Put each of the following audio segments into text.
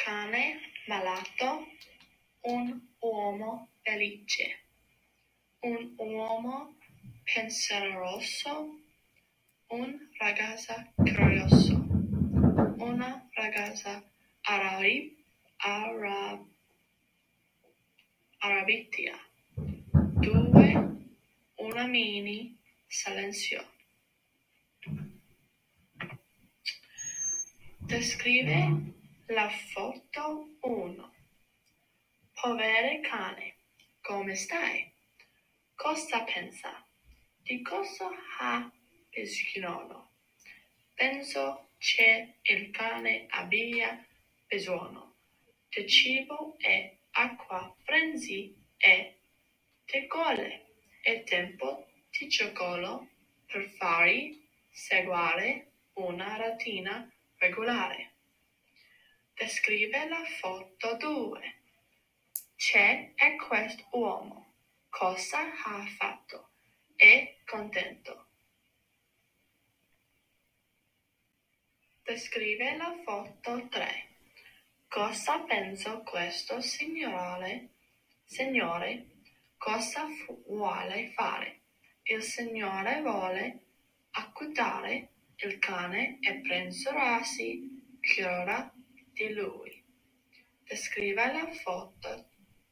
cane malato, un uomo felice, un uomo pensieroso, un ragazzo curioso, una ragazza arrabbiata, due uomini silenziosi. Descrive la foto 1. Povero cane, come stai? Cosa pensa? Di cosa ha bisogno? Penso che il cane abbia bisogno di cibo e acqua frenzy e di gole. È tempo di gioco per fare seguire una routine regolare. Descrive la foto 2. C'è questo uomo. Cosa ha fatto? È contento. Descrive la foto 3. Cosa pensa questo signore? Cosa vuole fare? Il signore vuole acquistare il cane e prendersi cura di lui. Descrive la foto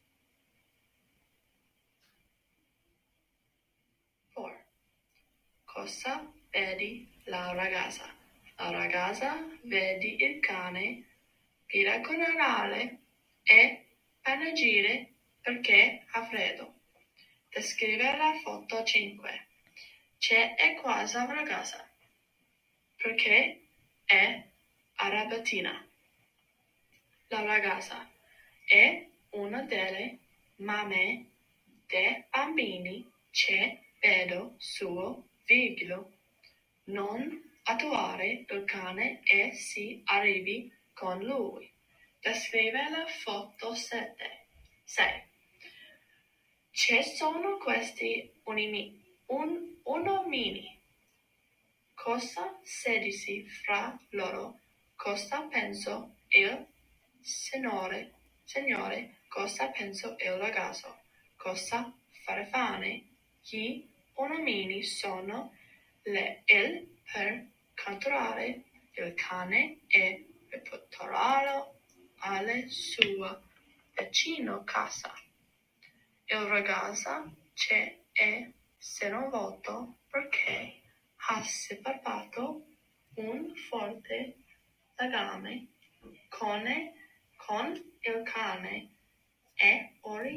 4. Cosa vedi la ragazza? La ragazza vede il cane piagare e piangere perché ha freddo. Descrive la foto 5. C'è questa ragazza perché è arrabbiata. La ragazza è una delle mamme dei bambini che vedo suo viso non attuare il cane e si arrivi con lui. Descrive la foto 6. Ci sono questi uomini. Cosa si dice fra loro? Cosa pensa il signore? Cosa pensa il ragazzo? Cosa fanno gli uomini? Sono il per catturare il cane e riportarlo alla sua vicina casa. Il ragazzo è sconvolto perché ha sviluppato un forte legame con il cane e ora